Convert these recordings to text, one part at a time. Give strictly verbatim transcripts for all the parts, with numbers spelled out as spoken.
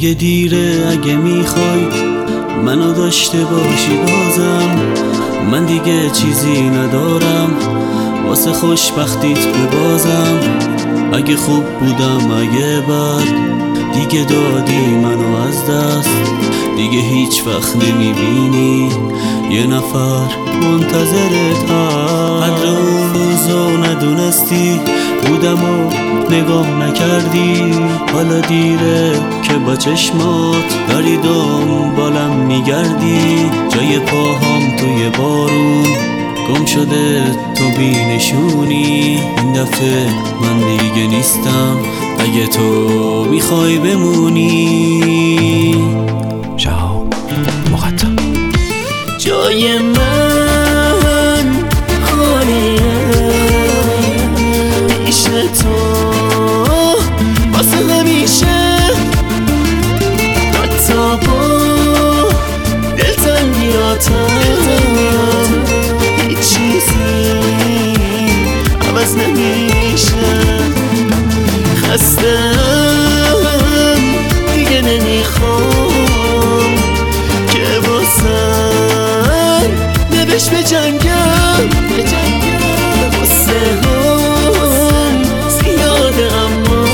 دیگه دیره اگه میخوای منو داشته باشی بازم. من دیگه چیزی ندارم واسه خوشبختیت ببازم. اگه خوب بودم اگه بد دیگه دادی منو از دست. دیگه هیچ وقت نمیبینی یه نفر منتظرت هست. قدر اون روزو ندونستی بودم و نگاه نکردی. حالا دیره که با چشمات داری دنبالم میگردی. جای پاهام توی بارون گم شده تو بینشونی. این دفعه من دیگه نیستم اگه تو میخوای بمونی. شهاب مقدم. جای من خالیه پیش تو واسه همیشه. حتی با دلتنگیاتم هیچ چیزی عوض نمیشه. خستم دیگه نمیخوام که با سر نبش به جنگم. قصه هم زیاده اما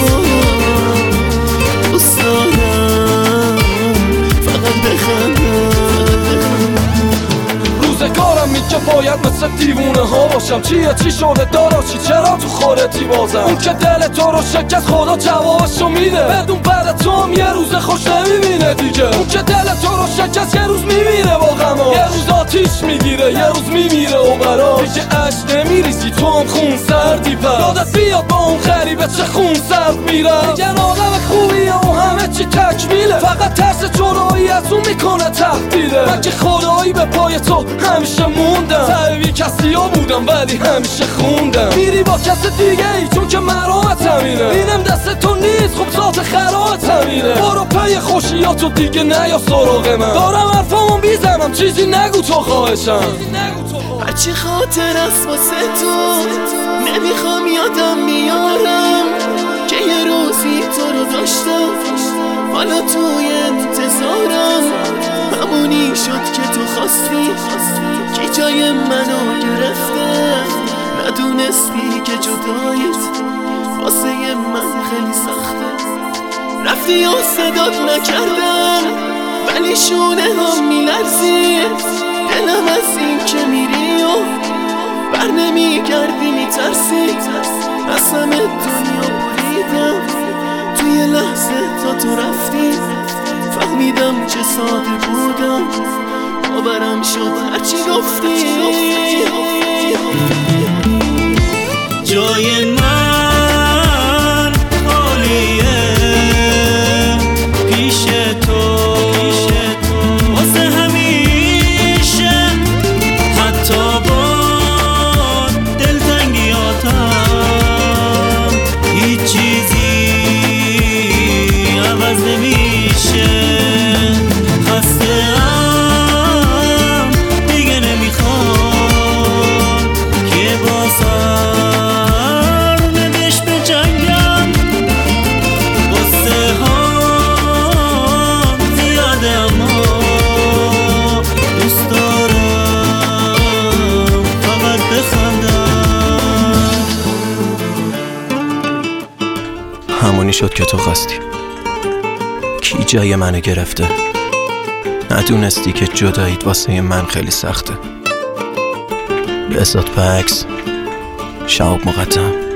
دوست دارم فقط بخندم. روزگارم میگه باید مثل دیوونه ها باشم. چیه چی شده داراشی چرا تو خودتی بازم؟ اون که دل تو رو شکست خدا جوابشو میده. بدون بعد تو هم یه روز خوش نمیبینه دیگه. اون که دل تو رو شکست یه روز میمیره با غما. یه روز آتیش میگیره یه روز میمیره و براش دیگه عشق نمیریزی تو هم خون سردی. پر یادت بیاد با اون غریبه چه خون سرد میره. یه آدم خوبیه و همه چی تکمیله. فقط ترس جدایی از اون میکنه تهدیده. من که خدایی به پای تو همیشه موندم. سعی کسی ها بودم ولی همیشه خوندم. میری با کس دیگه ای چون که مرامت همینه. اینم دست تو نیست خب ذات خیرات همینه. برو پی خوشیاتو دیگه نیا سراغ من. دارم حرفامو میزنم چیزی نگو تو خواهشم. هرچی خاطر است واسه تو نمیخوام یادم بیارم که یه روزی تو رو داشتم. حالا توی انتظارم همونی شد که تو خواستی. که جای منو گرفته ندونستی که جداییت واسه من خیلی سخته. رفتی و صدات نکردم ولی شونه هم میلرزی. دلم از این که میری و بر نمیگردی میترسی. از همه دنیا بریدم توی لحظه تا تو رفتی. فهمیدم چه ساده بودم باورم شد هرچی گفتی. جای من خالیه پیش تو واسه همیشه. حتی با دلتنگیاتم هیچ چیزی عوض نمیشه. خسته‌ام دیگه نمیخوام که با سر نبش به جنگم. قصه هم زیاده اما دوست دارم فقط بخندم. همونی شد که تو خواستی. کی جای منو گرفته ندونستی که جداییت واسه من خیلی سخته. به اسات پکس. شهاب مقدم.